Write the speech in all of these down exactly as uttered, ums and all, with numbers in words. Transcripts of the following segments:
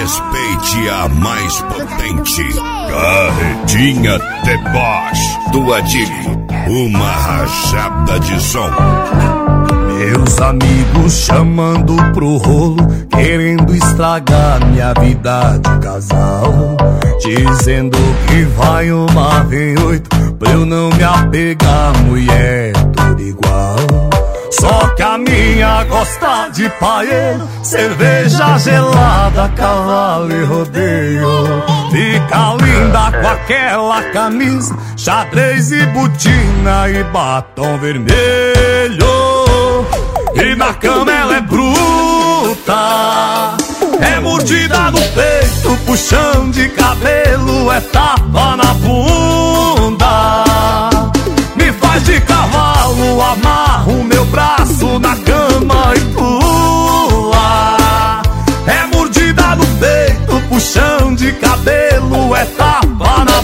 Respeite a mais potente. Carretinha Deboche do Adilho. Uma rajada de som. Meus amigos chamando pro rolo, querendo estragar minha vida de casal, dizendo que vai uma, vem oito, pra eu não me apegar, mulher, tudo igual. Só que a minha gosta de paeiro, cerveja gelada, cavalo e rodeio. Fica linda com aquela camisa, xadrez e botina e batom vermelho. E na cama ela é bruta, é mordida no peito, puxão de cabelo, é tapa na bunda. Me faz de cavalo, amarro meu braço na cama e pula. É mordida no peito, puxão de cabelo, é tapa na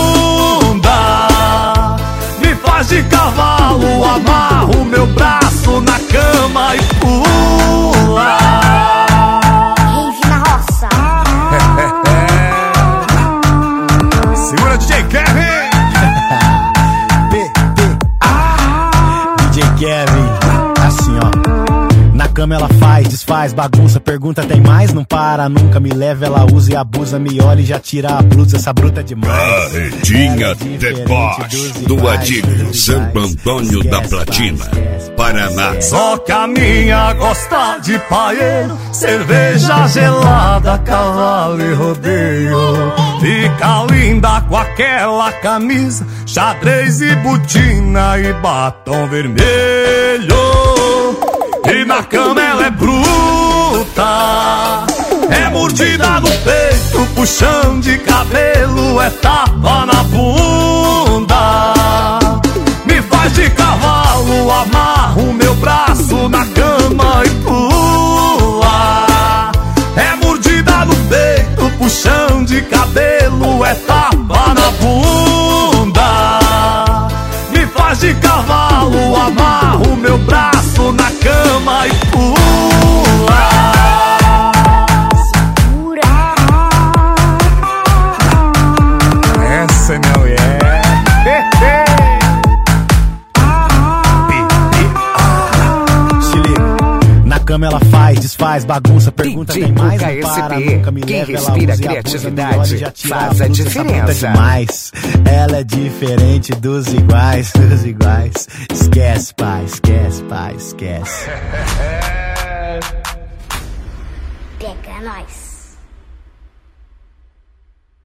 bunda. Me faz de cavalo, amarro meu braço na cama e pula. Rave na roça. Segura D J Kevin. D J Kevin, assim ó. Na cama ela faz, desfaz, bagunça, pergunta tem mais, não para nunca, me leva, ela usa e abusa, me olha e já tira a blusa, essa bruta é demais. Carretinha Deboche do Adilho, Santo Antônio da Platina, Paraná. Só que a minha gosta de paeiro, cerveja gelada, cavalo e rodeio. Fica linda com aquela camisa, xadrez e botina e batom vermelho. E na cama ela é bruta, é mordida no peito, puxão de cabelo, é tapa na bunda. Me faz de cavalo, amarro meu braço na cama e pula. É mordida no peito, puxão de cabelo, é tapa na bunda. Me faz de cavalo, amarro meu braço na cama e pula. Essa é minha mulher. Se liga. Na cama ela faz, desfaz, bagunça, pergunta D J tem mais, Puka não para S P, nunca, me quem leva, ela respira usa e abusa, criatividade, me olha e já tira faz a blusa, essa bruta diferença. é demais. Ela é diferente dos iguais, dos iguais. Esquece, pai, esquece, pai, esquece. Pega nós.